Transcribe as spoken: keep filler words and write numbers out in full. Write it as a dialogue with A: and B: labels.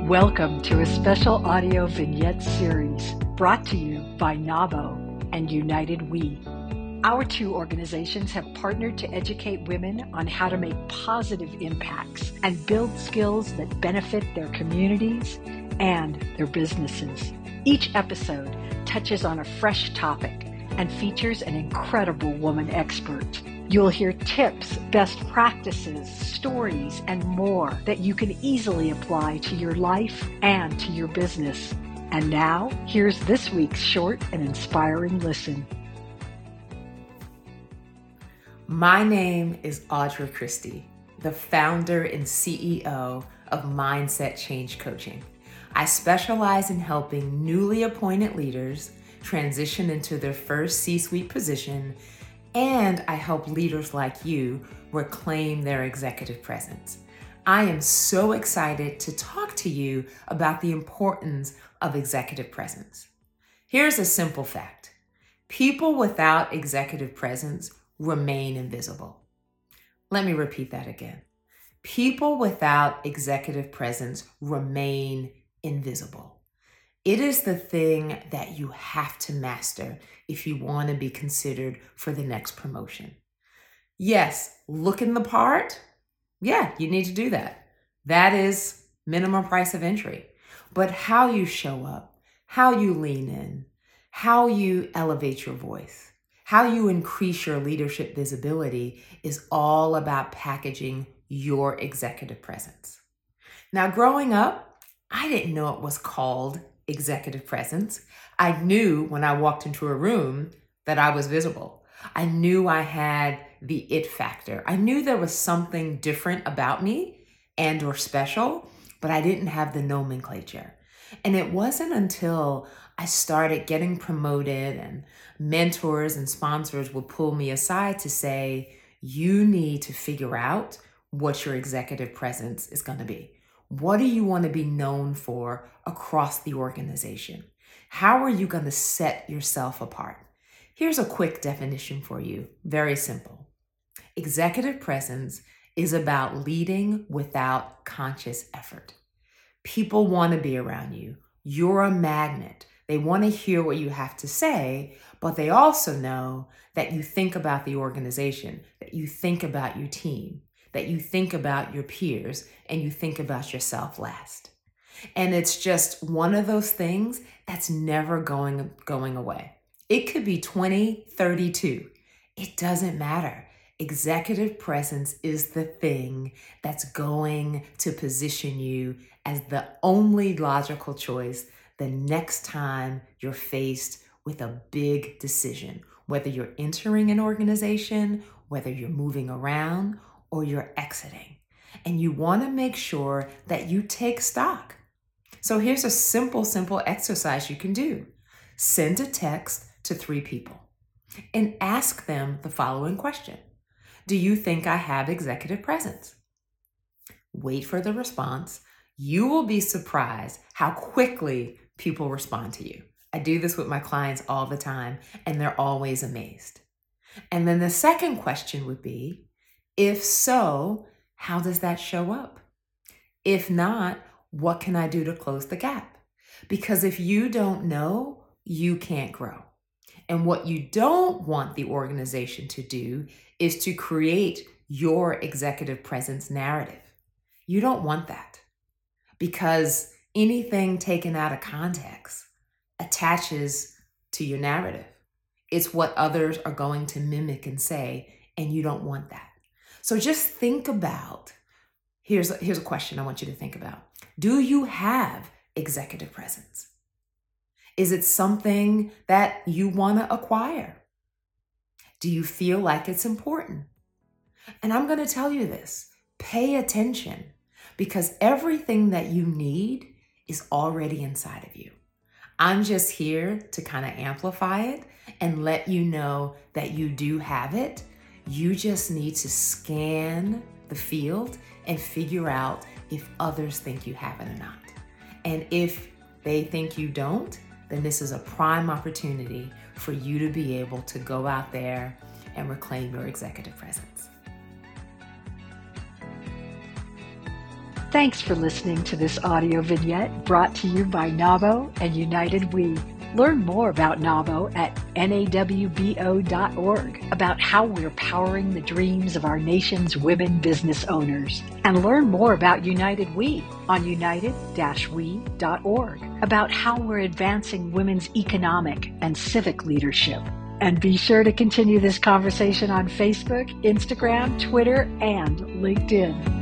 A: Welcome to a special audio vignette series brought to you by NAWBO and United We. Our two organizations have partnered to educate women on how to make positive impacts and build skills that benefit their communities and their businesses. Each episode touches on a fresh topic and features an incredible woman expert. You'll hear tips, best practices, stories, and more that you can easily apply to your life and to your business. And now, here's this week's short and inspiring listen.
B: My name is Audra Christie, the founder and C E O of Mindset Change Coaching. I specialize in helping newly appointed leaders transition into their first C-suite position, and I help leaders like you reclaim their executive presence. I am so excited to talk to you about the importance of executive presence. Here's a simple fact. People without executive presence remain invisible. Let me repeat that again. People without executive presence remain invisible. It is the thing that you have to master if you want to be considered for the next promotion. Yes, looking the part. Yeah, you need to do that. That is minimum price of entry. But how you show up, how you lean in, how you elevate your voice, how you increase your leadership visibility is all about packaging your executive presence. Now, growing up, I didn't know it was called executive presence. I knew when I walked into a room that I was visible. I knew I had the it factor. I knew there was something different about me and or special, but I didn't have the nomenclature. And it wasn't until I started getting promoted and mentors and sponsors would pull me aside to say, you need to figure out what your executive presence is going to be. What do you want to be known for across the organization? How are you going to set yourself apart? Here's a quick definition for you. Very simple. Executive presence is about leading without conscious effort. People want to be around you. You're a magnet. They want to hear what you have to say, but they also know that you think about the organization, that you think about your team, that you think about your peers, and you think about yourself last. And it's just one of those things that's never going, going away. It could be twenty thirty-two. It doesn't matter. Executive presence is the thing that's going to position you as the only logical choice the next time you're faced with a big decision, whether you're entering an organization, whether you're moving around, or you're exiting. And you want to make sure that you take stock. So here's a simple, simple exercise you can do. Send a text to three people and ask them the following question. Do you think I have executive presence? Wait for the response. You will be surprised how quickly people respond to you. I do this with my clients all the time, and they're always amazed. And then the second question would be, if so, how does that show up? If not, what can I do to close the gap? Because if you don't know, you can't grow. And what you don't want the organization to do is to create your executive presence narrative. You don't want that because anything taken out of context attaches to your narrative. It's what others are going to mimic and say, and you don't want that. So just think about, here's a, here's a question I want you to think about. Do you have executive presence? Is it something that you want to acquire? Do you feel like it's important? And I'm going to tell you this, pay attention because everything that you need is already inside of you. I'm just here to kind of amplify it and let you know that you do have it. You just need to scan the field and figure out if others think you have it or not. And if they think you don't, then this is a prime opportunity for you to be able to go out there and reclaim your executive presence.
A: Thanks for listening to this audio vignette brought to you by NAWBO and United We. Learn more about NAWBO at N A W B O dot org, about how we're powering the dreams of our nation's women business owners. And learn more about United We on United We dot org, about how we're advancing women's economic and civic leadership. And be sure to continue this conversation on Facebook, Instagram, Twitter, and LinkedIn.